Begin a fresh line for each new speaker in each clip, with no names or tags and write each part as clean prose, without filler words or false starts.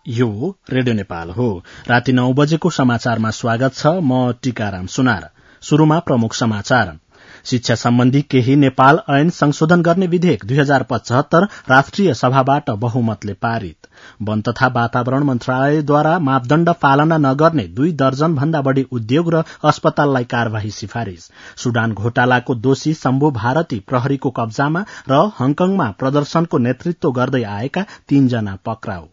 यो रेडियो नेपाल हो। राति 9 बजेको समाचारमा स्वागत छ। म टीकाराम सुनार। शुरूमा प्रमुख समाचार। शिक्षा सम्बन्धी केही नेपाल ऐन संशोधन गर्ने विधेयक 2075 राष्ट्रिय सभाबाट बहुमतले पारित। वन तथा वातावरण मन्त्रालयद्वारा मापदण्ड पालना नगर्ने 2 दर्जन भन्दा बढ़ी उद्योग र अस्पताललाई कार्यवाही सिफारिश। सुडान घोटालाको दोषी शम्भु भारती प्रहरीको कब्जामा र हङकङमा प्रदर्शनको नेतृत्व गर्दै आएका 3 जना पक्राउ।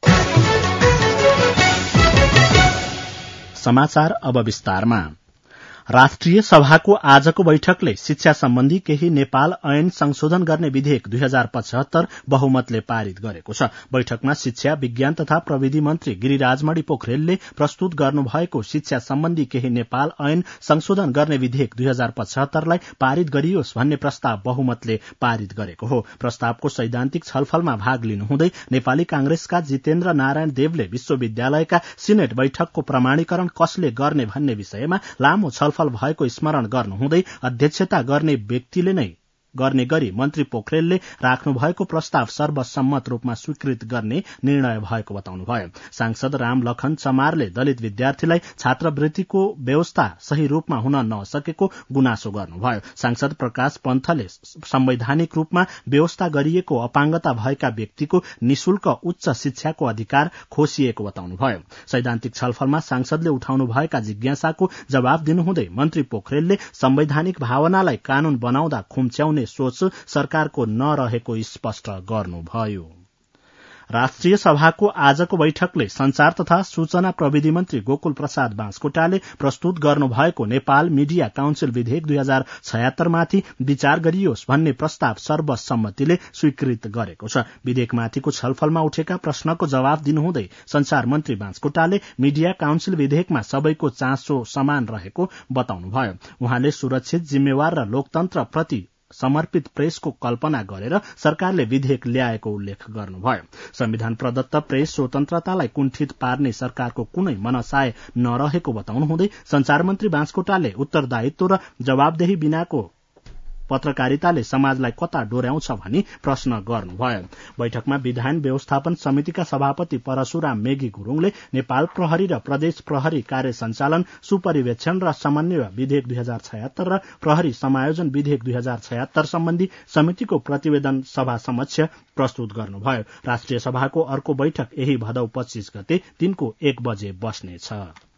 समाचार अब विस्तारमा। राष्ट्रिय सभाको आजको बैठकले शिक्षा सम्बन्धी केही नेपाल ऐन संशोधन गर्ने विधेयक 2075 बहुमतले पारित गरेको छ। बैठकमा शिक्षा, विज्ञान तथा प्रविधि मन्त्री गिरिराजमणि पोखरेलले प्रस्तुत गर्नुभएको शिक्षा सम्बन्धी केही नेपाल ऐन संशोधन गर्ने विधेयक 2075 लाई पारित गरियोस् भन्ने प्रस्ताव बहुमतले पारित गरेको हो। प्रस्तावको सैद्धान्तिक छलफलमा भाग लिनुहुँदै नेपाली कांग्रेसका जितेन्द्र नारायण देवले विश्वविद्यालयका सिनेट बैठकको प्रमाणीकरण कसले गर्ने भन्ने विषयमा लामो छलफल भएको स्मरण गर्नुहुँदै अध्यक्षता गर्ने व्यक्तिले नै गर्ने गरी मन्त्री पोखरेलले राख्नु भएको प्रस्ताव सर्वसम्मत रूपमा स्वीकृत गर्ने निर्णय भएको बताउनुभयो। सांसद रामलखन चमारले दलित विद्यार्थीलाई छात्रवृत्तिको व्यवस्था सही रूपमा हुन नसकेको गुनासो गर्नुभयो। सांसद प्रकाश पन्थले संवैधानिक रूपमा व्यवस्था गरिएको अपाङ्गता भएका व्यक्तिको निशुल्क उच्च शिक्षाको अधिकार खोसिएको बताउनुभयो। सैद्धान्तिक छलफलमा सांसदले उठाउनु भएका जिज्ञासाको जवाब दिनुहुँदै मन्त्री पोखरेलले संवैधानिक भावनालाई कानून बनाउँदा खुम्च्याउने सोच सरकारको नरहेको स्पष्ट गर्नुभयो। राष्ट्रिय सभाको आजको बैठकले संचार तथा सूचना प्रविधि मन्त्री गोकुल प्रसाद बाँसकोटाले प्रस्तुत गर्नुभएको नेपाल मिडिया काउन्सिल विधेयक 2076 माथि विचार गरियोस् भन्ने प्रस्ताव सर्वसम्मतिले स्वीकृत गरेको छ। विधेयकमाथिको छलफलमा उठेका प्रश्नको जवाब दिनुहुँदै संचार मन्त्री बाँसकोटाले मिडिया काउन्सिल विधेयकमा सबैको चासो समान रहेको बताउनुभयो। उहाँले सुरक्षित, जिम्मेवार र लोकतन्त्र प्रति समर्पित प्रेसको कल्पना गरेर सरकारले विधेयक ल्याएको उल्लेख गर्नुभयो। संविधान प्रदत्त प्रेस स्वतन्त्रतालाई कुण्ठित पार्ने सरकारको कुनै मनसाय नरहेको बताउनुहुँदै संचार मन्त्री बाँसकोटाले उत्तरदायित्व र जवाबदेही बिनाको पत्रकारिताले समाजलाई कता डोर्याउँछ भनी प्रश्न गर्नुभयो। बैठकमा विधान व्यवस्थापन समितिका सभापति परशुराम मेगी गुरूङले नेपाल प्रहरी र प्रदेश प्रहरी कार्य सञ्चालन, सुपरिवेक्षण र समन्वय विधेयक 2076 र प्रहरी समायोजन विधेयक 2076 सम्बन्धी समितिको प्रतिवेदन सभा समक्ष प्रस्तुत गर्नुभयो। राष्ट्रिय सभाको अर्को बैठक यही भदौ 25 गते दिनको 1 बजे बस्नेछ।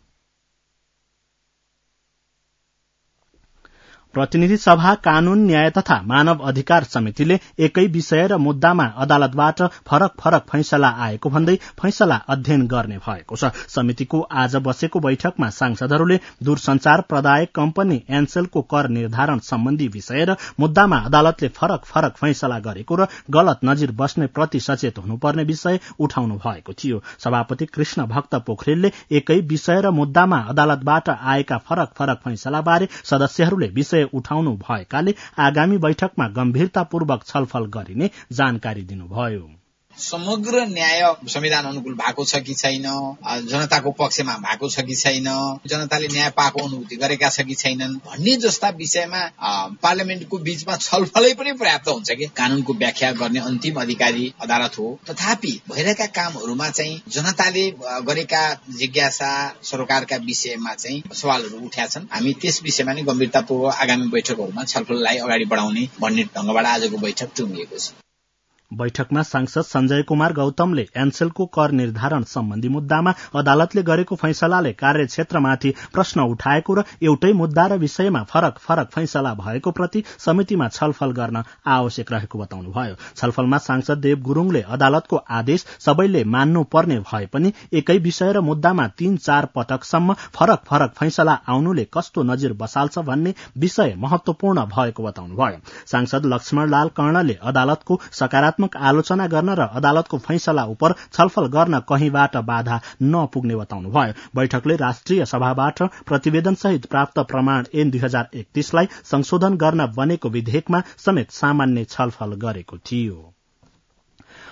प्रतिनिधि सभा कानून, न्याय तथा मानव अधिकार समितिले एकै विषय र मुद्दामा अदालतबाट फरक फरक फैसला आएको भन्दै फैसला अध्ययन गर्ने भएको छ। समितिको आज बसेको बैठकमा सांसदहरूले दूरसञ्चार प्रदायक कम्पनी एनसेलको कर निर्धारण सम्बन्धी विषय र मुद्दामा अदालतले फरक फरक फैसला गरेको र गलत नजिर बस्ने प्रति सचेत हुनुपर्ने विषय उठाउनु भएको थियो। सभापति कृष्ण भक्त पोखरेलले एकै विषय र मुद्दामा अदालतबाट आएका फरक फरक फैसलाबारे सदस्यहरूले विषय उठाउनु भएकाले आगामी बैठकमा गम्भीरतापूर्वक छलफल गरिने जानकारी दिनुभयो।
समग्र न्याय संविधान अनुकूल भएको छ कि छैन, जनताको पक्षमा भएको छ कि छैन, जनताले न्याय पाएको अनुभूति गरेका छ कि छैनन् भन्ने जस्ता विषयमा पार्लियामेन्टको बीचमा छलफलै पनि पर्याप्त हुन्छ कि कानूनको व्याख्या गर्ने अन्तिम अधिकारी अदालत हो। तथापि भइरहेका कामहरूमा चाहिँ जनताले गरेका जिज्ञासा, सरकारका विषयमा चाहिँ सवालहरू उठ्या छन्। हामी त्यस विषयमा नै गम्भीरतापूर्वक आगामी बैठकहरूमा छलफललाई अगाडि बढाउने भन्ने ढंगबाट आजको बैठक टुङ्गिएको छ।
बैठकमा सांसद संजय कुमार गौतमले एनसेलको कर निर्धारण सम्बन्धी मुद्दामा अदालतले गरेको फैसलाले कार्यक्षेत्रमाथि प्रश्न उठाएको र एउटै मुद्दा र विषयमा फरक फरक फैसला भएको प्रति समितिमा छलफल गर्न आवश्यक रहेको बताउनुभयो। छलफलमा सांसद देव गुरूङले अदालतको आदेश सबैले मान्नुपर्ने भए पनि एकै विषय र मुद्दामा 3-4 पटकसम्म फरक फरक फैसला आउनुले कस्तो नजिर बसाल्छ भन्ने विषय महत्वपूर्ण भएको बताउनुभयो। सांसद लक्ष्मणलाल कर्णले अदालतको सकारात्मक आलोचना गर्न र अदालतको फैसला उपर छलफल गर्न कहीँबाट बाधा नपुग्ने बताउनुभयो। बैठकले राष्ट्रिय सभाबाट प्रतिवेदन सहित प्राप्त प्रमाण ऐन 2031 लाई संशोधन गर्न बनेको विधेयकमा समेत सामान्य छलफल गरेको थियो।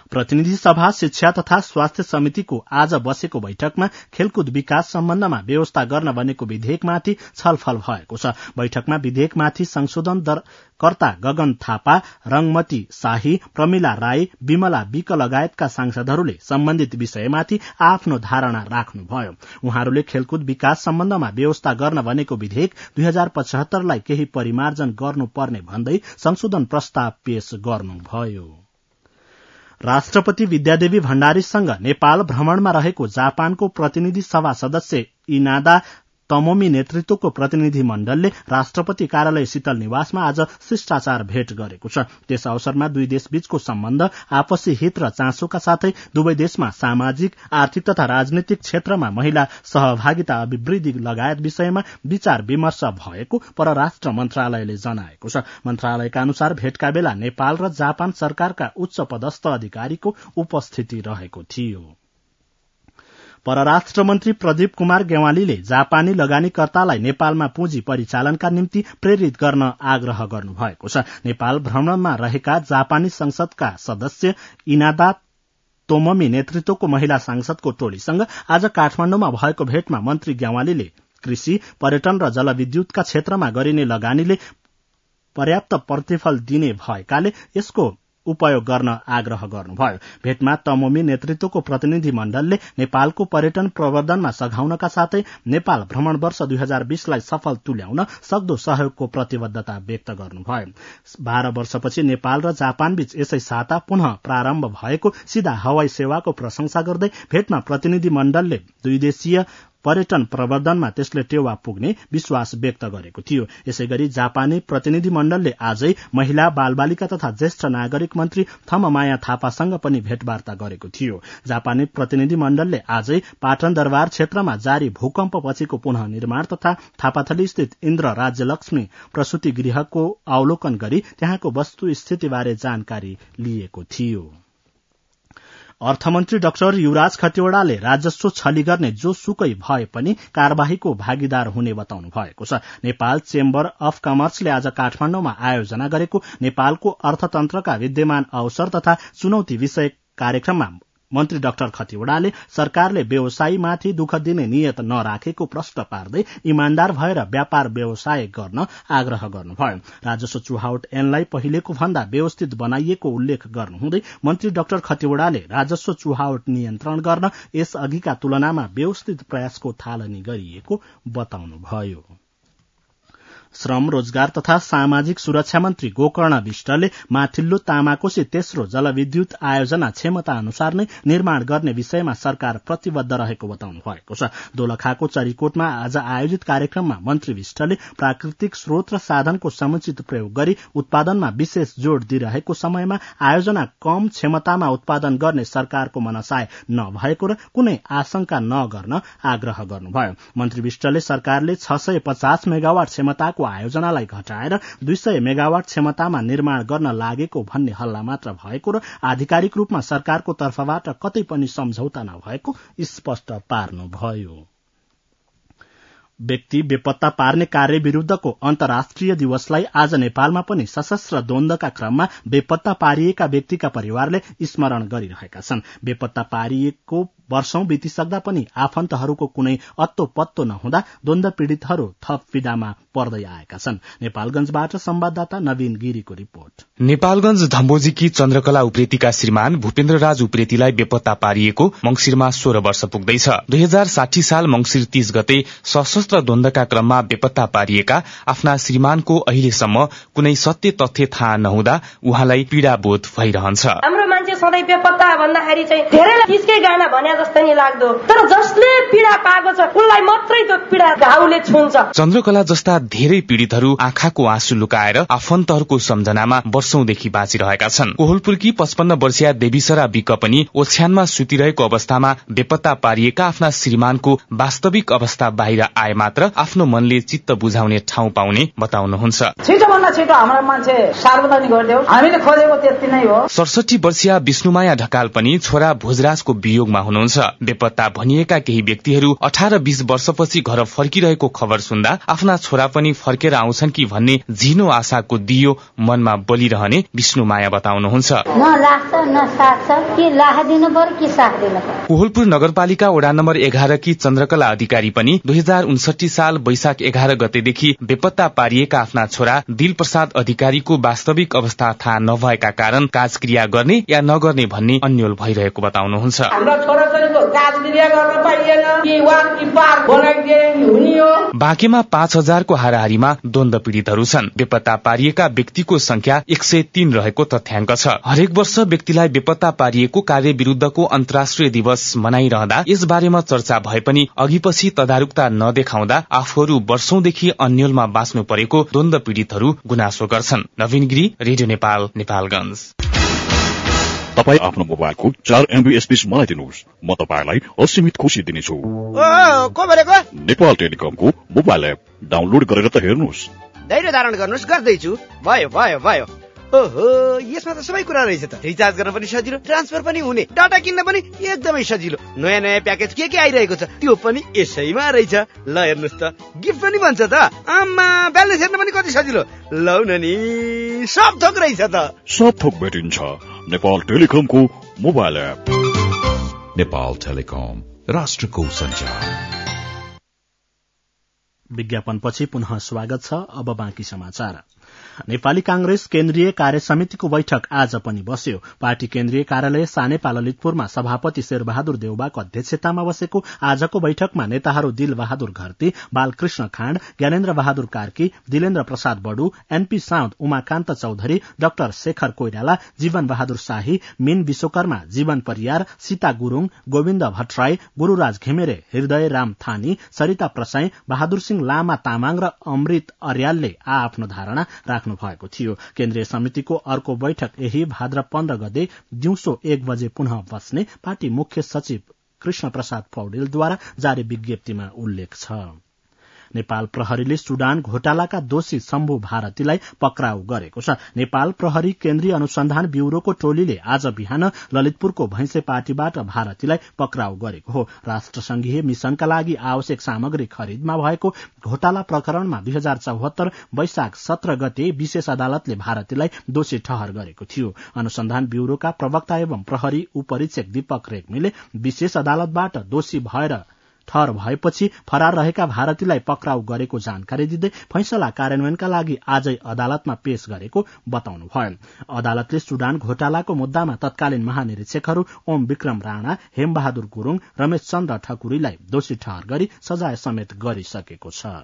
प्रतिनिधि सभा शिक्षा तथा स्वास्थ्य समितिको आज बसेको बैठकमा खेलकुद विकास सम्बन्धमा व्यवस्था गर्न बनेको विधेयकमाथि छलफल भएको छ। बैठकमा विधेयकमाथि संशोधनकर्ता गगन थापा, रंगमती शाही, प्रमिला राई, विमला विक लगायतका सांसदहरूले सम्बन्धित विषयमाथि आफ्नो धारणा राख्नुभयो। उहाँहरूले खेलकुद विकास सम्बन्धमा व्यवस्था गर्न बनेको विधेयक 2075 लाई केही परिमार्जन गर्नुपर्ने भन्दै संशोधन प्रस्ताव पेश गर्नुभयो। राष्ट्रपति विद्यादेवी भण्डारीसँग नेपाल भ्रमणमा रहेको जापानको प्रतिनिधि सभा सदस्य इनादा तमोमी नेतृत्वको प्रतिनिधि मण्डलले राष्ट्रपति कार्यालय शीतल निवासमा आज शिष्टाचार भेट गरेको छ। त्यस अवसरमा दुई देशबीचको सम्बन्ध, आपसी हित र चासोका साथै दुवै देशमा सामाजिक, आर्थिक तथा राजनीतिक क्षेत्रमा महिला सहभागिता अभिवृद्धि लगायत विषयमा विचार विमर्श भएको परराष्ट्र मन्त्रालयले जनाएको छ। मन्त्रालयका अनुसार भेटका बेला नेपाल र जापान सरकारका उच्च पदस्थ अधिकारीको उपस्थिति रहेको थियो। परराष्ट्र मन्त्री प्रदीप कुमार गेवालीले जापानी लगानीकर्तालाई नेपालमा पुँजी परिचालनका निम्ति प्रेरित गर्न आग्रह गर्नुभएको छ। नेपाल भ्रमणमा रहेका जापानी संसदका सदस्य इनादा तोममी नेतृत्वको महिला सांसदको टोलीसँग आज काठमाण्डुमा भएको भेटमा मन्त्री गेवालीले कृषि, पर्यटन र जलविद्युतका क्षेत्रमा गरिने लगानीले पर्याप्त प्रतिफल दिने भएकाले यसको उपयोग गर्न आग्रह गर्नुभयो। भेटमा तमोमी नेतृत्वको प्रतिनिधि मण्डलले नेपालको पर्यटन प्रवर्धनमा सघाउनका साथै नेपाल भ्रमण वर्ष 2020 लाई सफल तुल्याउन सक्दो सहयोगको प्रतिबद्धता व्यक्त गर्नुभयो। 12 वर्षपछि नेपाल र जापानबीच यसै साता पुनः प्रारम्भ भएको सीधा हवाई सेवाको प्रशंसा गर्दै भेटमा प्रतिनिधि मण्डलले दुई देशीय पर्यटन प्रवर्धनमा त्यसले टेवा पुग्ने विश्वास व्यक्त गरेको थियो। यसैगरी जापानी प्रतिनिधि मण्डलले आजै महिला, बालबालिका तथा ज्येष्ठ नागरिक मन्त्री थममाया थापासँग पनि भेटवार्ता गरेको थियो। जापानी प्रतिनिधि मण्डलले आजै पाटन दरबार क्षेत्रमा जारी भूकम्पपछिको पुनः निर्माण तथा थापाथली स्थित इन्द्र राज्यलक्ष्मी प्रसूति गृहको अवलोकन गरी त्यहाँको वस्तुस्थितिबारे जानकारी लिएको थियो। अर्थमन्त्री डाक्टर युवराज खतिवड़ाले राजस्व छली गर्ने जोसुकै भए पनि कार्यवाहीको भागीदार हुने बताउनु भएको छ। नेपाल चेम्बर अफ कमर्सले आज काठमाण्डुमा आयोजना गरेको नेपालको अर्थतन्त्रका विद्यमान अवसर तथा चुनौती विषय कार्यक्रममा मन्त्री डाक्टर खतिवड़ाले सरकारले व्यवसायीमाथि दुःख दिने नियत नराखेको प्रश्न पार्दै इमान्दार भएर व्यापार व्यवसाय गर्न आग्रह गर्नुभयो। राजस्व चुहावट ऐनलाई पहिलेको भन्दा व्यवस्थित बनाइएको उल्लेख गर्नुहुँदै मन्त्री डाक्टर खतिवड़ाले राजस्व चुहावट नियन्त्रण गर्न यस अघिका तुलनामा व्यवस्थित प्रयासको थालनी गरिएको बताउनुभयो। श्रम, रोजगार तथा सामाजिक सुरक्षा मन्त्री गोकर्ण विष्टले माथिल्लो तामाकोशी तेस्रो जलविद्युत आयोजना क्षमता अनुसार नै निर्माण गर्ने विषयमा सरकार प्रतिबद्ध रहेको बताउनु भएको छ। दोलखाको चरीकोटमा आज आयोजित कार्यक्रममा मन्त्री विष्टले प्राकृतिक स्रोत र साधनको समुचित प्रयोग गरी उत्पादनमा विशेष जोड़ दिइरहेको समयमा आयोजना कम क्षमतामा उत्पादन गर्ने सरकारको मनसाय नभएको र कुनै आशंका नगर्न आग्रह गर्नुभयो। मन्त्री विष्टले सरकारले 650 मेगावाट क्षमताको आयोजनालाई घटाएर 200 मेगावाट क्षमतामा निर्माण गर्न लागेको भन्ने हल्ला मात्र भएको र आधिकारिक रूपमा सरकारको तर्फबाट कतै पनि सम्झौता नभएको स्पष्ट पार्नुभयो। व्यक्ति बेपत्ता पार्ने कार्य विरूद्धको अन्तर्राष्ट्रिय दिवसलाई आज नेपालमा पनि सशस्त्र द्वन्द्वका क्रममा बेपत्ता पारिएका व्यक्तिका परिवारले स्मरण गरिरहेका छन्। बेपत्ता पारिएको वर्षौं बितिसक्दा पनि आफन्तहरूको कुनै अत्तो पत्तो नहुँदा द्वन्द्व पीड़ितहरू थप पीड़ामा पर्दै आएका छन्। नेपालगंजबाट संवाददाता नवीन गिरीको रिपोर्ट।
नेपालगंज धम्बोजीकी चन्द्रकला उप्रेतीका श्रीमान भूपेन्द्र राज उप्रेतीलाई बेपत्ता पारिएको मंगिरमा 16 वर्ष पुग्दैछ। 2060 साल मंगिर 30 गते सशस्त्र द्वन्द्वका क्रममा बेपत्ता पारिएका आफ्ना श्रीमानको अहिलेसम्म कुनै सत्य तथ्य थाहा नहुँदा उहाँलाई पीड़ा बोध भइरहन्छ।
हाम्रो मान्छे सधैँ बेपत्ता भन्दाखेरि चाहिँ धेरैलाई त्यसकै गाना भने जस्तै नि लाग्दो, तर जसले पीड़ा पाएको छ उनलाई मात्रै त्यो पीड़ा घाउले छुन्छ।
चन्द्रकला जस्ता धेरै पीड़ितहरू आँखाको आँसु लुकाएर आफन्तहरूको सम्झनामा वर्षौंदेखि बाँचिरहेका छन्। कोहलपुरकी 55 वर्षीय देवीसरा विक पनि ओछ्यानमा सुतिरहेको अवस्थामा बेपत्ता पारिएका आफ्ना श्रीमानको वास्तविक अवस्था बाहिर आए मात्र आफ्नो मनले चित्त बुझाउने ठाउँ पाउने बताउनुहुन्छ।
छिटो भन्दा छिटो हाम्रो मान्छे सार्वजनिक गरिदेऊ, हामीले खोजेको त्यति नै हो।
67 वर्षीय विष्णुमाया ढकाल पनि छोरा भोजराजको वियोगमा हुनुहुन्छ। बेपत्ता भनिएका केही व्यक्तिहरू 18-20 वर्षपछि घर फर्किरहेको खबर सुन्दा आफ्ना छोरा पनि फर्केर आउँछन् कि भन्ने झिनो आशाको दियो मनमा बलिरहने विष्णुमाया बताउनुहुन्छ। कोहलपुर नगरपालिका वडा नम्बर 11 की चन्द्रकला अधिकारी पनि 2059 साल वैशाख 11 गतेदेखि बेपत्ता पारिएका आफ्ना छोरा दिलप्रसाद अधिकारीको वास्तविक अवस्था थाहा नभएका कारण काजक्रिया गर्ने या नगर्ने भन्ने अन्यल भइरहेको बताउनुहुन्छ। बाँकेमा 5000 को हाराहारीमा द्वन्द पीड़ितहरू छन्। बेपत्ता पारिएका व्यक्तिको संख्या 103 रहेको तथ्याङ्क छ। हरेक वर्ष व्यक्तिलाई बेपत्ता पारिएको कार्य विरूद्धको अन्तर्राष्ट्रिय दिवस मनाइरहँदा यस बारेमा चर्चा भए पनि अघिपछि तदारुकता नदेखाउँदा आफूहरू वर्षौंदेखि अन्यलमा बाँच्नु परेको द्वन्द पीड़ितहरू गुनासो गर्छन्। नवीन गिरी, रेडियो नेपाल, नेपालगञ्ज।
तपाईँ आफ्नो मोबाइलको 4 MB स्पेस मलाई दिनुहोस्, म तपाईलाई असीमित खुशी दिनेछु। नेपाल टेलिकमको मोबाइल एप डाउनलोड गरेर त हेर्नुहोस्।
धैर्य धारण गर्नुहोस्, गर्दैछु। भयो भयो भयो। ओहो, यसमा त सबै कुरा रहेछ त। रिचार्ज गर्न पनि सजिलो, ट्रान्सफर पनि हुने, डाटा किन्न पनि एकदमै सजिलो। नयाँ नयाँ प्याकेज के आइरहेको छ त्यो पनि यसैमा रहेछ। ल हेर्नुहोस् त, गिफ्ट पनि भन्छ त। आम्मा, ब्यालेन्स हेर्न पनि कति सजिलो। लौ न नि, सब थोक रहेछ त।
सब थोक भेटिन्छ नेपाल टेलिकमको मोबाइल एप।
नेपाल टेलिकम, राष्ट्रको सञ्चार।
विज्ञापनपछि पुनः स्वागत छ। अब बाँकी समाचार। नेपाली कांग्रेस केन्द्रीय कार्य समितिको बैठक आज पनि बस्यो। पार्टी केन्द्रीय कार्यालय सानेपा ललितपुरमा सभापति शेरबहादुर देउबाको अध्यक्षतामा बसेको आजको बैठकमा नेताहरू दिल बहादुर घरती, बालकृष्ण खाँड, ज्ञानेन्द्र बहादुर कार्की, दिलेन्द्र प्रसाद बडु, एनपी साउद, उमाकान्त चौधरी, डाक्टर शेखर कोइराला, जीवन बहादुर शाही, मीन विश्वकर्मा, जीवन परियार, सीता गुरूङ, गोविन्द भट्टराई, गुरूराज घिमिरे, हृदय राम थानी, सरिता प्रसाई, बहादुर सिंह लामा तामाङ र अमृत अर्यालले आफ्नो धारणा राख्नु भएको थियो। केन्द्रीय समितिको अर्को बैठक यही भाद्र 15 गते दिउँसो 1 बजे पुनः बस्ने पार्टी मुख्य सचिव कृष्ण प्रसाद पौडेलद्वारा जारी विज्ञप्तिमा उल्लेख छ। नेपाल प्रहरीले सुडान घोटालाका दोषी शम्भु भारतीलाई पक्राउ गरेको छ। नेपाल प्रहरी केन्द्रीय अनुसन्धान ब्यूरोको टोलीले आज बिहान ललितपुरको भैंसे पार्टीबाट भारतीलाई पक्राउ गरेको हो। राष्ट्रसंघीय मिशनका लागि आवश्यक सामग्री खरिदमा भएको घोटाला प्रकरणमा 2074 वैशाख 17 गते विशेष अदालतले भारतीलाई दोषी ठहर गरेको थियो। अनुसन्धान ब्यूरोका प्रवक्ता एवं प्रहरी उपरीक्षक दीपक रेग्मीले विशेष अदालतबाट दोषी भएर ठहर भएपछि फरार रहेका भारतीलाई पक्राउ गरेको जानकारी दिँदै फैसला कार्यान्वयनका लागि आजै अदालतमा पेश गरेको बताउनुभयो। अदालतले सुडान घोटालाको मुद्दामा तत्कालीन महानिरीक्षकहरू ओम विक्रम राणा, हेमबहादुर गुरूङ, रमेश चन्द्र ठकुरीलाई दोषी ठहर गरी सजाय समेत गरिसकेको छ।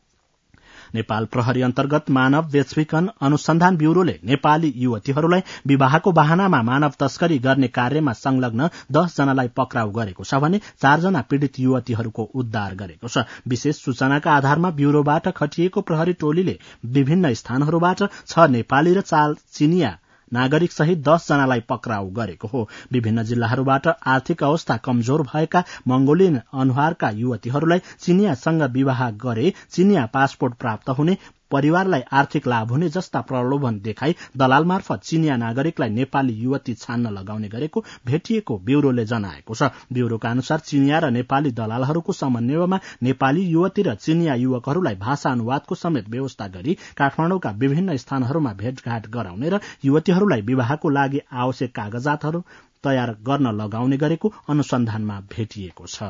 नेपाल प्रहरी अन्तर्गत मानव बेचबिखन अनुसन्धान ब्यूरोले नेपाली युवतीहरूलाई विवाहको बहानामा मानव तस्करी गर्ने कार्यमा संलग्न 10 जनालाई पक्राउ गरेको छ भने 4 जना पीड़ित युवतीहरूको उद्धार गरेको छ। विशेष सूचनाका आधारमा ब्यूरोबाट खटिएको प्रहरी टोलीले विभिन्न स्थानहरूबाट 6 नेपाली र 4 चिनिया नागरिक सहित 10 जनालाई पक्राउ गरेको हो। विभिन्न जिल्लाहरूबाट आर्थिक अवस्था कमजोर भएका मंगोलियन अनुहारका युवतीहरूलाई चिनियासँग विवाह गरे चिनिया पासपोर्ट प्राप्त हुने, परिवारलाई आर्थिक लाभ हुने जस्ता प्रलोभन देखाई दलाल मार्फत चिनिया नागरिकलाई नेपाली युवती छान्न लगाउने गरेको भेटिएको ब्यूरोले जनाएको छ। ब्यूरोका अनुसार चिनिया र नेपाली दलालहरूको समन्वयमा नेपाली युवती र चिनिया युवकहरूलाई भाषा अनुवादको समेत व्यवस्था गरी काठमाडौँका विभिन्न स्थानहरूमा भेटघाट गराउने र युवतीहरूलाई विवाहको लागि आवश्यक कागजातहरू तयार गर्न लगाउने गरेको अनुसन्धानमा भेटिएको छ।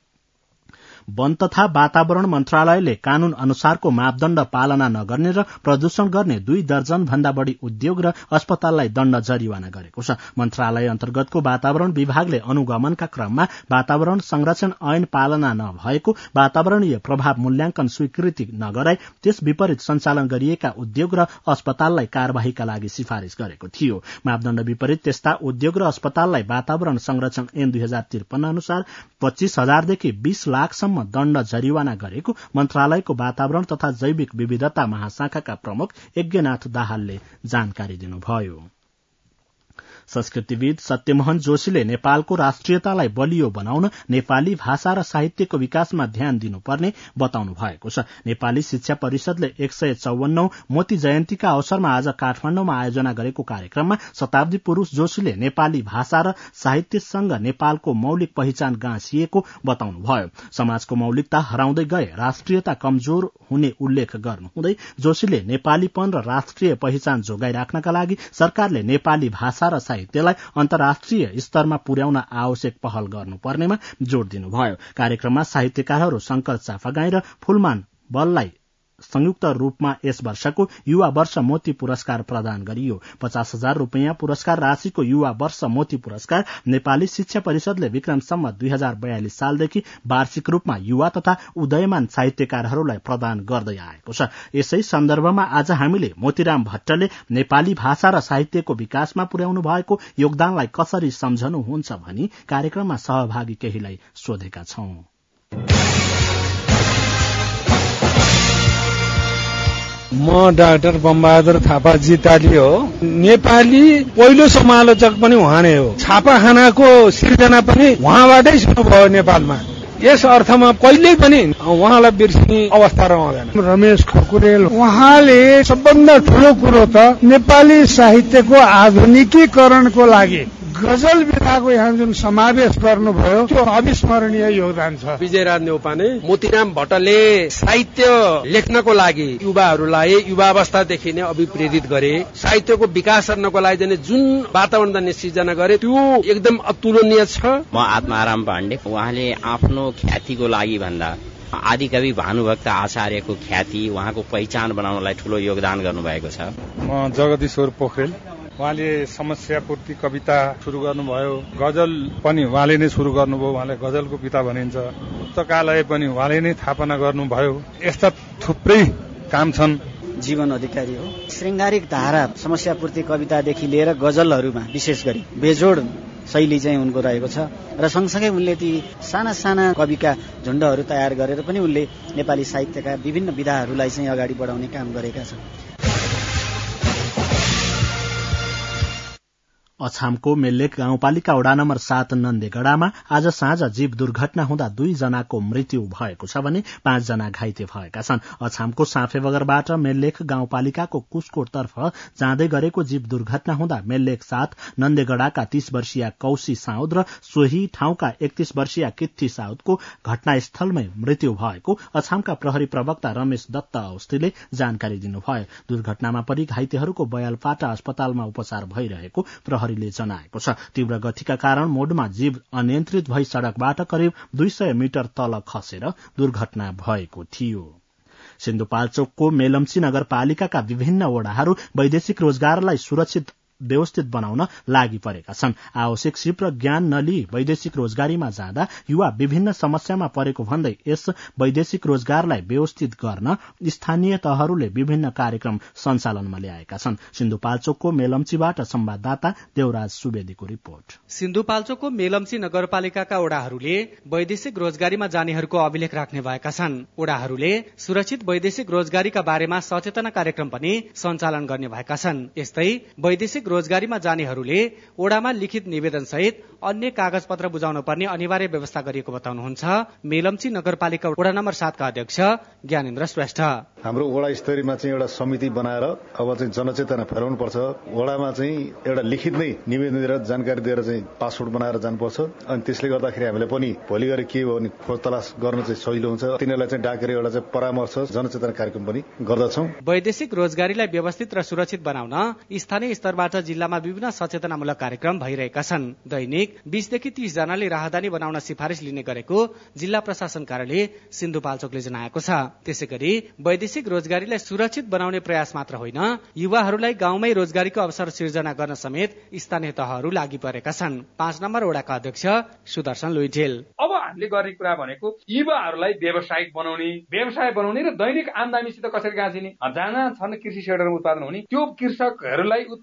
वन तथा वातावरण मन्त्रालयले कानून अनुसारको मापदण्ड पालना नगर्ने र प्रदूषण गर्ने 2 दर्जन भन्दा बढ़ी उद्योग र अस्पताललाई दण्ड जरिवाना गरेको छ। मन्त्रालय अन्तर्गतको वातावरण विभागले अनुगमनका क्रममा वातावरण संरक्षण ऐन पालना नभएको, वातावरणीय प्रभाव मूल्याङ्कन स्वीकृति नगराई त्यस विपरीत सञ्चालन गरिएका उद्योग र अस्पताललाई कार्यवाहीका लागि सिफारिश गरेको थियो। मापदण्ड विपरीत त्यस्ता उद्योग र अस्पताललाई वातावरण संरक्षण ऐन 2053 अनुसार 25,000 देखि 20 लाखसम्म दण्ड जरिवाना गरेको मन्त्रालयको वातावरण तथा जैविक विविधता महाशाखाका प्रमुख यज्ञनाथ दाहालले जानकारी दिनुभयो। संस्कृतिविद सत्यमोहन जोशीले नेपालको राष्ट्रियतालाई बलियो बनाउन नेपाली भाषा र साहित्यको विकासमा ध्यान दिनुपर्ने बताउनु भएको छ। नेपाली शिक्षा परिषदले 154औं मोती जयन्तीका अवसरमा आज काठमाडौँमा आयोजना गरेको कार्यक्रममा शताब्दी पुरूष जोशीले नेपाली भाषा र साहित्यसँग नेपालको मौलिक पहिचान गाँसिएको बताउनुभयो। समाजको मौलिकता हराउँदै गए राष्ट्रियता कमजोर हुने उल्लेख गर्नुहुँदै जोशीले नेपालीपन र राष्ट्रिय पहिचान जोगाई राख्नका लागि सरकारले नेपाली भाषा र साहित्यलाई अन्तर्राष्ट्रिय स्तरमा पुर्याउन आवश्यक पहल गर्नुपर्नेमा जोड़ दिनुभयो। कार्यक्रममा साहित्यकारहरू शंकर चाफागाई र फूलमान बललाई संयुक्त रूपमा यस वर्षको युवा वर्ष मोती पुरस्कार प्रदान गरियो। 50,000 रूपियाँ पुरस्कार राशिको युवा वर्ष मोती पुरस्कार नेपाली शिक्षा परिषदले विक्रम सम्मत 2042 सालदेखि वार्षिक रूपमा युवा तथा उदयमान साहित्यकारहरूलाई प्रदान गर्दै आएको छ। यसै सन्दर्भमा आज हामीले मोतीराम भट्टले नेपाली भाषा र साहित्यको विकासमा पुर्याउनु भएको योगदानलाई कसरी सम्झनुहुन्छ भनी कार्यक्रममा सहभागी केहीलाई सोधेका छौं।
म डाक्टर बमबहादुर थापा जिताली हो। नेपाली पहिलो समालोचक पनि उहाँ नै हो। छापाखानाको सिर्जना पनि उहाँबाटै सुरु भयो नेपालमा। यस अर्थमा कहिल्यै पनि उहाँलाई बिर्सिने अवस्था रहँदैन। रमेश खकुरेल, उहाँले सबभन्दा ठूलो कुरो त नेपाली साहित्यको आधुनिकीकरणको लागि गजल विधाको यहाँ जुन समावेश गर्नुभयो त्यो अविस्मरणीय योगदान छ।
विजयराज न्यौपाने, मोतीराम भट्टले साहित्य लेख्नको लागि युवाहरूलाई युवावस्थादेखि नै अभिप्रेरित गरे। साहित्यको विकास गर्नको लागि जुन वातावरण सिर्जना गरे त्यो एकदम अतुलनीय छ।
म आत्माराम पाण्डे, उहाँले आफ्नो ख्यातिको लागि भन्दा आदिकवि भानुभक्त आचार्यको ख्याति उहाँको पहिचान बनाउनलाई ठूलो योगदान गर्नुभएको छ।
म जगदीश्वर पोखरेल, उहाँले समस्या पूर्ति कविता सुरु गर्नुभयो। गजल पनि उहाँले नै सुरु गर्नुभयो। उहाँले गजलको पिता भनिन्छ। पुस्तकालय पनि उहाँले नै स्थापना गर्नुभयो। यस्ता थुप्रै काम छन्।
जीवन अधिकारी हो। श्रृंगारिक धारा समस्या पूर्ति कवितादेखि लिएर गजलहरूमा विशेष गरी बेजोड शैली चाहिँ उनको रहेको छ र सँगसँगै उनले ती साना साना कविका झुण्डहरू तयार गरेर पनि उनले नेपाली साहित्यका विभिन्न विधाहरूलाई चाहिँ अगाडि बढाउने काम गरेका छन्।
अछामको मेल्लेक गाउँपालिका वडा नम्बर 7 नन्देगडामा आज साँझ जीव दुर्घटना हुँदा 2 जनाको मृत्यु भएको छ भने 5 जना घाइते भएका छन्। अछामको साँफेबगरबाट मेल्लेक गाउँपालिकाको कुसकोटतर्फ जाँदै गरेको जीव दुर्घटना हुँदा मेल्लेक 7 नन्देगडाका 30 वर्षीय कौशी साउद र सोही ठाउँका 31 वर्षीय कित्थी साउदको घटनास्थलमै मृत्यु भएको अछामका प्रहरी प्रवक्ता रमेश दत्त अवस्थीले जानकारी दिनुभयो। दुर्घटनामा परि घाइतेहरूको बयालपाटा अस्पतालमा उपचार भइरहेको प्रहरीले जनाएको छ। तीव्र गतिका कारण मोडमा जीव अनियन्त्रित भई सड़कबाट करिब 200 मिटर तल खसेर दुर्घटना भएको थियो। सिन्धुपाल्चोकको मेलम्ची नगरपालिकाका विभिन्न वडाहरू वैदेशिक रोजगारलाई सुरक्षित व्यवस्थित बनाउन लागि परेका छन्। आवश्यक सिप र ज्ञान नलिई वैदेशिक रोजगारीमा जाँदा युवा विभिन्न समस्यामा परेको भन्दै यस वैदेशिक रोजगारलाई व्यवस्थित गर्न स्थानीय तहहरूले विभिन्न कार्यक्रम सञ्चालनमा ल्याएका छन्। सिन्धुपाल्चोकको मेलम्चीबाट संवाददाता देवराज सुवेदीको रिपोर्ट।
सिन्धुपाल्चोकको मेलम्ची नगरपालिकाका वडाहरूले वैदेशिक रोजगारीमा जानेहरूको अभिलेख राख्ने भएका छन्। वडाहरूले सुरक्षित वैदेशिक रोजगारीका बारेमा सचेतना कार्यक्रम पनि सञ्चालन गर्ने भएका छन्। यस्तै वैदेशिक रोजगारीमा जानेहरूले ओडामा लिखित निवेदन सहित अन्य कागज पत्र बुझाउनु पर्ने अनिवार्य व्यवस्था गरिएको बताउनुहुन्छ मेलम्ची नगरपालिका वडा नम्बर 7 का अध्यक्ष ज्ञानेन्द्र श्रेष्ठ।
हाम्रो वडा स्तरीयमा चाहिँ एउटा समिति बनाएर अब चाहिँ जनचेतना फैलाउनु पर्छ। वडामा चाहिँ एउटा लिखित नै निवेदन दिएर जानकारी दिएर चाहिँ पासपोर्ट बनाएर जानुपर्छ। अनि त्यसले गर्दाखेरि हामीले पनि भोलि गएर के हो भने खोज तलास गर्न चाहिँ सजिलो हुन्छ। तिनीहरूलाई चाहिँ डाकेर एउटा चाहिँ परामर्श जनचेतना कार्यक्रम पनि गर्दछौं।
वैदेशिक रोजगारीलाई व्यवस्थित र सुरक्षित बनाउन स्थानीय स्तरबाट जिल्लामा विभिन्न सचेतनामूलक कार्यक्रम भइरहेका छन्। दैनिक 20 देखि 30 जनाले राहदानी बनाउन सिफारिश लिने गरेको जिल्ला प्रशासन कार्यालय सिन्धुपाल्चोकले जनाएको छ। त्यसैगरी वैदेशिक रोजगारीलाई सुरक्षित बनाउने प्रयास मात्र होइन, युवाहरूलाई गाउँमै रोजगारीको अवसर सिर्जना गर्न समेत स्थानीय तहहरू लागि परेका छन्। 5 नम्बर वडाका अध्यक्ष सुदर्शन लुइटेल।
अब हामीले गर्ने कुरा भनेको युवाहरूलाई व्यावसायिक बनाउने, व्यवसाय बनाउने र दैनिक आमदानीसित कसरी गाँसिने। जहाँ छन् कृषि सेक्टरमा उत्पादन हुने त्यो कृषकहरूलाई एउटा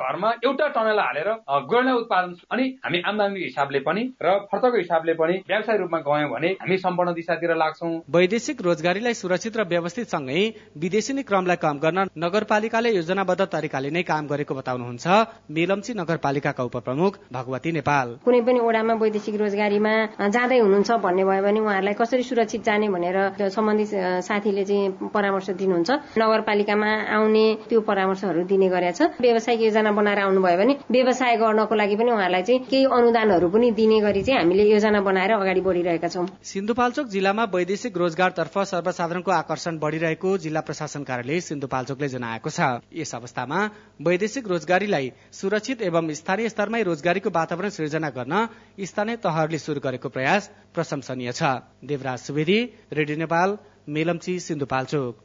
घरमा एउटा टनेल हालेर गैँडा उत्पादन अनि हामी आम्दानीको हिसाबले पनि र खर्चको हिसाबले पनि व्यवसाय रूपमा गयौं भने हामी सम्पूर्ण दिशातिर लाग्छौं।
वैदेशिक रोजगारीलाई सुरक्षित र व्यवस्थित सँगै विदेशी क्रमलाई कम गर्न नगरपालिकाले योजनाबद्ध तरिकाले नै काम गरेको बताउनुहुन्छ मेलम्ची नगरपालिकाका उपप्रमुख भगवती नेपाल।
कुनै पनि ओडामा वैदेशिक रोजगारीमा जाँदै हुनुहुन्छ भन्ने भयो भने उहाँहरूलाई कसरी सुरक्षित जाने भनेर सम्बन्धित साथीले चाहिँ परामर्श दिनुहुन्छ। नगरपालिकामा आउने त्यो परामर्शहरू दिने गरेछ। व्यवसायिक योजना बनाएर आउनुभयो भने व्यवसाय गर्नको लागि पनि उहाँहरूलाई चाहिँ केही अनुदानहरू पनि दिने गरी चाहिँ हामीले योजना बनाएर अगाडि बढिरहेका छौं।
सिन्धुपाल्चोक जिल्लामा वैदेशिक रोजगारतर्फ सर्वसाधारणको आकर्षण बढ़िरहेको जिल्ला प्रशासन कार्यालय सिन्धुपाल्चोकले जनाएको छ। यस अवस्थामा वैदेशिक रोजगारीलाई सुरक्षित एवं स्थानीय स्तरमै रोजगारीको वातावरण सृजना गर्न स्थानीय तहहरूले शुरू गरेको प्रयास प्रशंसनीय छ। देवराज सुवेदी, रेडियो नेपाल, मेलम्ची, सिन्धुपाल्चोक।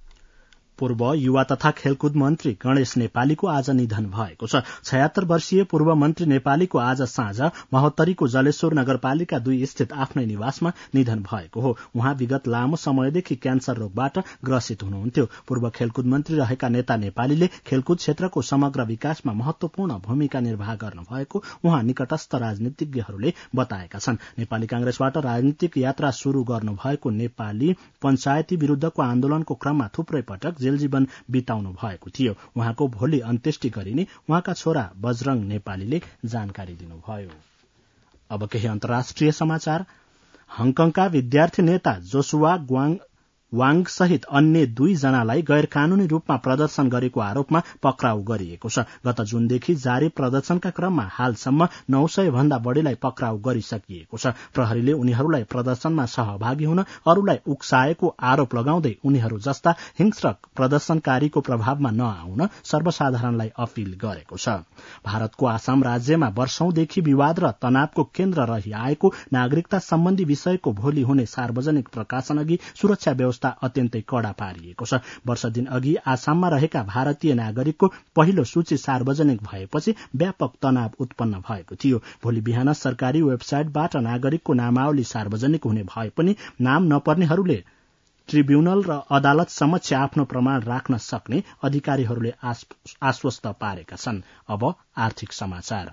पूर्व युवा तथा खेलकुद मन्त्री गणेश नेपालीको आज निधन भएको छ। 76 वर्षीय पूर्व मन्त्री नेपालीको आज साँझ महोत्तरीको जलेश्वर नगरपालिका 2 स्थित आफ्नै निवासमा निधन भएको हो। उहाँ विगत लामो समयदेखि क्यान्सर रोगबाट ग्रसित हुनुहुन्थ्यो। पूर्व खेलकुद मन्त्री रहेका नेता नेपालीले खेलकुद क्षेत्रको समग्र विकासमा महत्वपूर्ण भूमिका निर्वाह गर्नुभएको उहाँ निकटस्थ राजनीतिज्ञहरूले बताएका छन्। नेपाली कांग्रेसबाट राजनीतिक यात्रा शुरू गर्नुभएको नेपाली पञ्चायती विरूद्धको आन्दोलनको क्रममा थुप्रै पटक जेल जीवन बिताउनु भएको थियो। उहाँको भोलि अन्त्येष्टि गरिने उहाँका छोरा बजरंग नेपालीले जानकारी दिनुभयो। अब केही अन्तर्राष्ट्रिय समाचार। हङकङका विद्यार्थी नेता जोसुवा वाङ सहित अन्य 2 जनालाई गैर कानूनी रूपमा प्रदर्शन गरेको आरोपमा पक्राउ गरिएको छ। गत जुनदेखि जारी प्रदर्शनका क्रममा हालसम्म 900 भन्दा बढ़ीलाई पक्राउ गरिसकिएको छ। प्रहरीले उनीहरूलाई प्रदर्शनमा सहभागी हुन अरूलाई उक्साएको आरोप लगाउँदै उनीहरू जस्ता हिंस्रक प्रदर्शनकारीको प्रभावमा नआउन सर्वसाधारणलाई अपील गरेको छ। भारतको आसाम राज्यमा वर्षौंदेखि विवाद र तनावको केन्द्र रहिआएको नागरिकता सम्बन्धी विषयको भोलि हुने सार्वजनिक प्रकाशन अघि सुरक्षा व्यवस्था अत्यन्तै कड़ा पारिएको छ। वर्ष दिन अघि आसाममा रहेका भारतीय नागरिकको पहिलो सूची सार्वजनिक भएपछि व्यापक तनाव उत्पन्न भएको थियो। भोलि बिहान सरकारी वेबसाइटबाट नागरिकको नामावली सार्वजनिक हुने भए पनि नाम नपर्नेहरूले ट्रिब्युनल र अदालत समक्ष आफ्नो प्रमाण राख्न सक्ने अधिकारीहरूले आश्वस्त पारेका छन्। अब आर्थिक समाचार।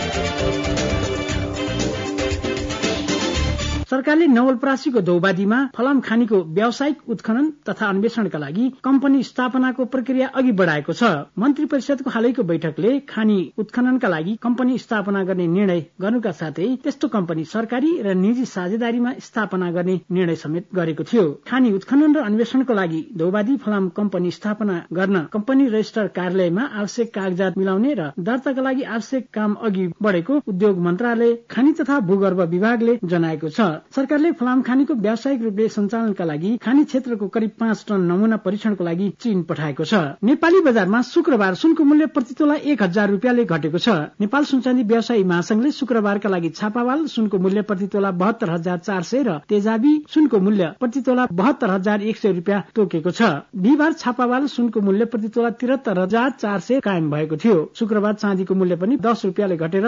सरकारले नवलपरासीको दौबादीमा फलाम खानीको व्यावसायिक उत्खनन तथा अन्वेषणका लागि कम्पनी स्थापनाको प्रक्रिया अघि बढ़ाएको छ। मन्त्री परिषदको हालैको बैठकले खानी उत्खननका लागि कम्पनी स्थापना गर्ने निर्णय गर्नुका साथै त्यस्तो कम्पनी सरकारी र निजी साझेदारीमा स्थापना गर्ने निर्णय समेत गरेको थियो। खानी उत्खनन र अन्वेषणको लागि दौबादी फलाम कम्पनी स्थापना गर्न कम्पनी रजिस्ट्रार कार्यालयमा आवश्यक कागजात मिलाउने र दर्ताका लागि आवश्यक काम अघि बढ़ेको उद्योग मन्त्रालय, खानी तथा भूगर्भ विभागले जनाएको छ। सरकारले फलाम खानीको व्यावसायिक रूपले सञ्चालनका लागि खानी क्षेत्रको करिब 5 टन नमूना परीक्षणको लागि चीन पठाएको छ। नेपाली बजारमा शुक्रबार सुनको मूल्य प्रति तोला 1000 रुपियाँले घटेको छ। नेपाल सुनचाँदी व्यवसायी महासंघले शुक्रबारका लागि छापावाल सुनको मूल्य प्रति तोला 72400 र तेजाबी सुनको मूल्य प्रति तोला 72100 रुपियाँ तोकेको छ। बिहिबार छापावाल सुनको मूल्य प्रति तोला 73400 कायम भएको थियो। शुक्रबार चाँदीको मूल्य पनि 10 रुपियाँले घटेर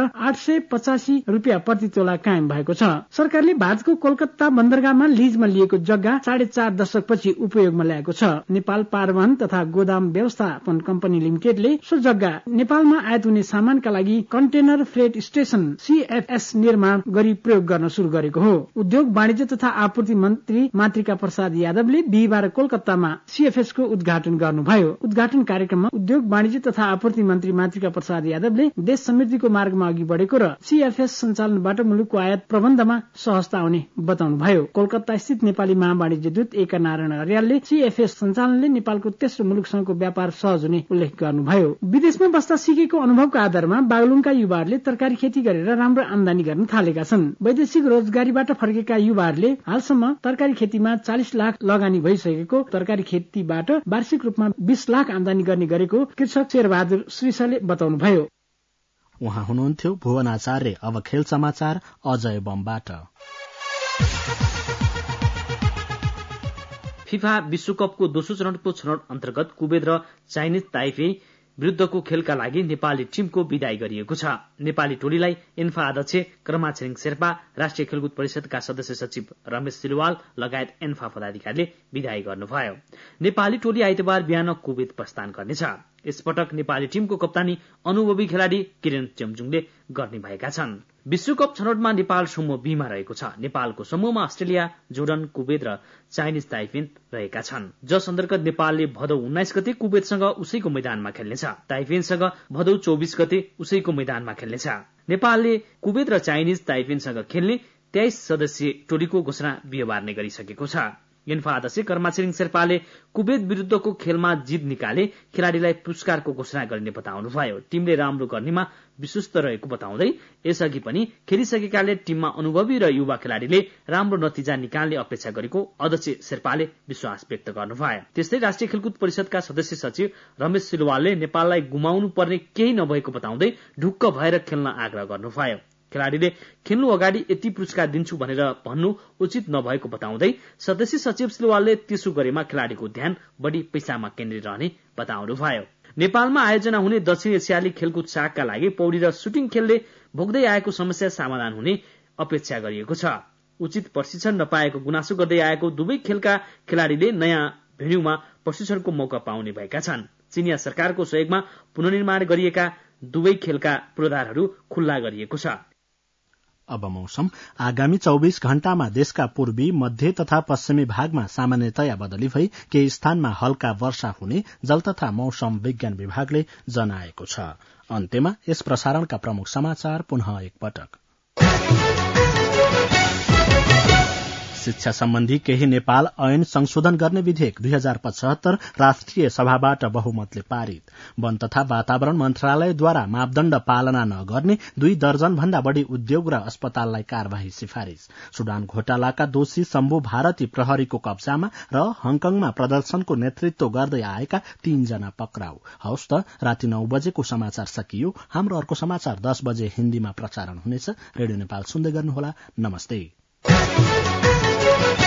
885 रुपियाँ प्रति तोला कायम भएको छ। सरकारले भारतको कोलकाता बन्दरगाहमा लिजमा लिएको जग्गा 4.5 दशकपछि उपयोगमा ल्याएको छ। नेपाल परिवहन तथा गोदाम व्यवस्थापन कम्पनी लिमिटेडले सो जग्गा नेपालमा आयात हुने सामानका लागि कन्टेनर फ्रेट स्टेशन CFS निर्माण गरी प्रयोग गर्न शुरू गरेको हो। उद्योग वाणिज्य तथा आपूर्ति मन्त्री मातृका प्रसाद यादवले बिहिबार कोलकातामा CFS को उद्घाटन गर्नुभयो। उद्घाटन कार्यक्रममा उद्योग वाणिज्य तथा आपूर्ति मन्त्री मातृका प्रसाद यादवले देश समृद्धिको मार्गमा अघि बढ़ेको र CFS सञ्चालनबाट मुलुकको आयात प्रबन्धमा सहजता आउने बताउनुभयो। कोलकाता स्थित नेपाली महावाणिज्य दूत एका नारायण अर्यालले CFS सञ्चालनले नेपालको तेस्रो मुलुकसँगको व्यापार सहज हुने उल्लेख गर्नुभयो। विदेशमा बस्दा सिकेको अनुभवका आधारमा बागलुङका युवाहरूले तरकारी खेती गरेर राम्रो आमदानी गर्न थालेका छन्। वैदेशिक रोजगारीबाट फर्केका युवाहरूले हालसम्म तरकारी खेतीमा 40 लाख लगानी भइसकेको तरकारी खेतीबाट वार्षिक रूपमा 20 लाख आमदानी गर्ने गरेको कृषक शेरबहादुर श्रीसले बताउनुभयो।
उहाँ हुनुहुन्थ्यो भुवन आचार्य। अब खेल समाचार अजय बमबाट।
फिफा विश्वकपको दोस्रो चरणको छनौट अन्तर्गत कुवेत र चाइनिज ताइपे विरूद्धको खेलका लागि नेपाली टीमको विदाई गरिएको छ। नेपाली टोलीलाई एन्फा अध्यक्ष कर्मा छिरिङ शेर्पा, राष्ट्रिय खेलकुद परिषदका सदस्य सचिव रमेश सिलवाल लगायत एन्फा पदाधिकारीले विदाई गर्नुभयो। नेपाली टोली आइतबार बिहान कुवेत प्रस्थान गर्नेछ। यसपटक नेपाली टिमको कप्तानी अनुभवी खेलाडी किरण चेम्जुङले गर्ने भएका छन्। विश्वकप छनौटमा नेपाल समूह बीमा रहेको छ। नेपालको समूहमा अस्ट्रेलिया, जोर्डन, कुवेत र चाइनिज ताइफेन रहेका छन्, जस अन्तर्गत नेपालले भदौ 19 गते कुवेतसँग उसैको मैदानमा खेल्नेछ। ताइफेनसँग भदौ 24 गते उसैको मैदानमा खेल्नेछ। नेपालले कुवेत र चाइनिज ताइफेनसँग खेल्ने 23 सदस्यीय टोलीको घोषणा बिहिबार नै गरिसकेको छ। इन्फा अध्यक्ष कर्मा छिरिङ शेर्पाले कुवेत विरुद्धको खेलमा जित निकाले खेलाड़ीलाई पुरस्कारको घोषणा गरिने बताउनुभयो। टिमले राम्रो गर्नेमा विश्वस्त रहेको बताउँदै यसअघि पनि खेलिसकेकाले टिममा अनुभवी र युवा खेलाड़ीले राम्रो नतिजा निकाल्ने अपेक्षा गरेको अध्यक्ष शेर्पाले विश्वास व्यक्त गर्नुभयो। त्यस्तै राष्ट्रिय खेलकुद परिषदका सदस्य सचिव रमेश सिलवालले नेपाललाई गुमाउनु पर्ने केही नभएको बताउँदै ढुक्क भएर खेल्न आग्रह गर्नुभयो। खेलाड़ीले खेल्नु अगाडि यति पुरस्कार दिन्छु भनेर भन्नु उचित नभएको बताउँदै सदस्य सचिव सिलवालले त्यसो गरेमा खेलाड़ीको ध्यान बढ़ी पैसामा केन्द्रित रहने बताउनुभयो। नेपालमा आयोजना हुने दक्षिण एसियाली खेलकुद सागका लागि पौडी र सुटिङ खेलले भोग्दै आएको समस्या समाधान हुने अपेक्षा गरिएको छ। उचित प्रशिक्षण नपाएको गुनासो गर्दै आएको दुवै खेलका खेलाड़ीले नयाँ भेन्यूमा प्रशिक्षणको मौका पाउने भएका छन्। चिनिया सरकारको सहयोगमा पुनर्निर्माण गरिएका दुवै खेलका पूर्वाधारहरू खुल्ला गरिएको छ।
अब मौसम। आगामी 24 घण्टामा देशका पूर्वी, मध्य तथा पश्चिमी भागमा सामान्यतया बदली भई केही स्थानमा हल्का वर्षा हुने जल तथा मौसम विज्ञान विभागले जनाएको छ। अन्त्यमा यस प्रसारणका प्रमुख समाचार पुनः एकपटक। शिक्षा सम्बन्धी केही नेपाल ऐन संशोधन गर्ने विधेयक 2075 राष्ट्रिय सभाबाट बहुमतले पारित। वन तथा वातावरण मन्त्रालयद्वारा मापदण्ड पालना नगर्ने 2 दर्जन भन्दा बढ़ी उद्योग र अस्पताललाई कार्यवाही सिफारिश। सुडान घोटालाका दोषी शम्भु भारती प्रहरीको कब्जामा र हङकङमा प्रदर्शनको नेतृत्व गर्दै आएका 3 जना पक्राउ। हवस् त, राति 9 बजेको समाचार सकियो। हाम्रो अर्को समाचार 10 बजे हिन्दीमा प्रसारण हुनेछ। रेडियो नेपाल सुन्दै गर्नुहोला। नमस्ते।